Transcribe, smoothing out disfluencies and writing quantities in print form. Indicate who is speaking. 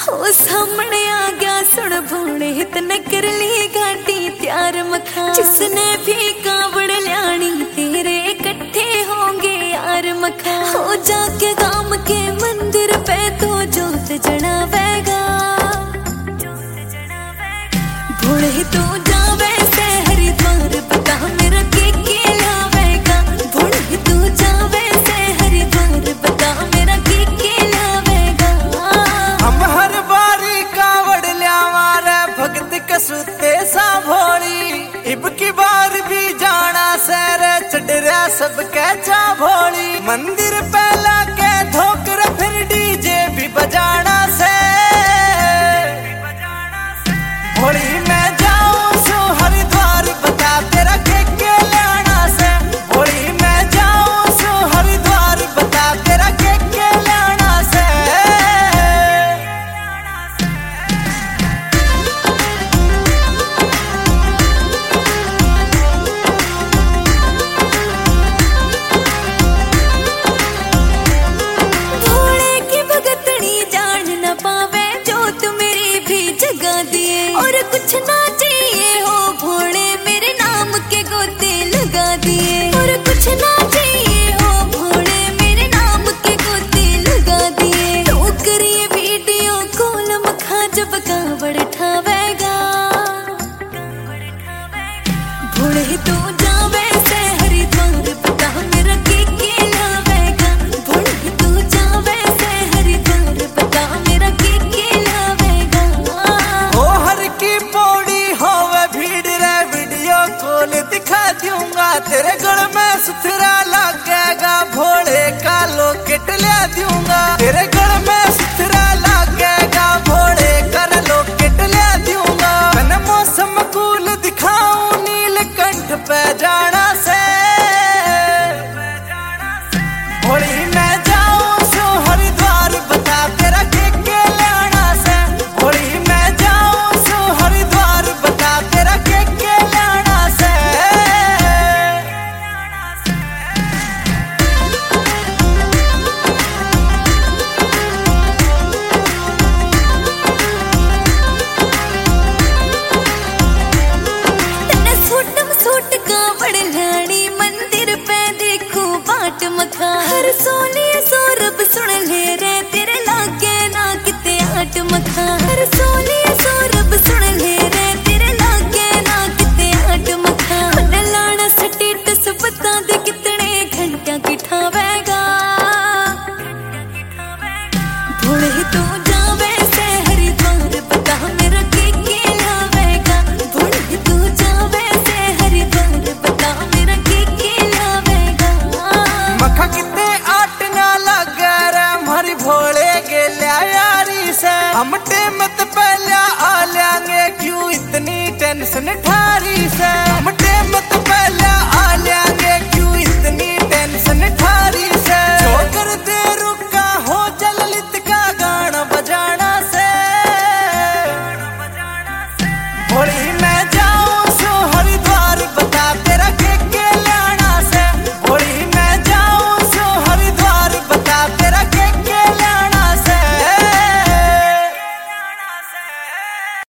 Speaker 1: हो सामने आ गया सुन भूणे इतने कर ली गाड़ी त्यार मखा जिसने भी कावड़ ल्याणी तेरे इकट्ठे होंगे यार मखा हो जाके गांव के मंदिर पे तो जोत जड़ावेगा भूणे तू जावे से हरिद्वार बता मेरा के लावेगा भूणे तू जावे से हरिद्वार बता मेरा के लावेगा
Speaker 2: हम हर बारी कावड़ ल्यावा रे भगत कसुते सा भोली इब की बार भी जाना सैर चढ़रा सब कैचा भोली मंदिर पहला के धोकर फिर डीजे भी बजाना से भोली मैं जाऊं सो हरिद्वार बता तेरा के लाना से भोली मैं जाऊं सो हरिद्वार बता तेरा के लाना से
Speaker 1: भोले की भगतनी जान न पावे जो तू मेरी भी जगा दिए और कुछ ना चाहिए हो भोले मेरे नाम के गोते लगा दिए और कुछ ना चाहिए हो भोले मेरे नाम के गोते लगा दिए तो करिए वीडियो कॉल मखा जब कावड़ ठावेगा भोले तू जावे से हरिद्वार बता मेरा के लावेगा भोले तू जावे से हरिद्वार बता मेरा के लावेगा
Speaker 2: ओ हर की पौड़ी होवे भीड़ रे वीडियो कॉल दिखा दूंगा तेरे गल में सुथरा लगेगा भोले का लोकेट ले दूंगा तेरे गल में सुथरा लगेगा भोले कर लोकेट ले दूंगा मैं मौसम कूल दिखाऊं नीलकंठ पे जाना से भोली मैं जाऊं सो हरिद्वार बता तेरा के लाना से भोली मैं जाऊं सो हरिद्वार बता तेरा के लाना से
Speaker 1: तने सूट कावड़ लानी मंदिर पे देखो बाट मखा हर सोने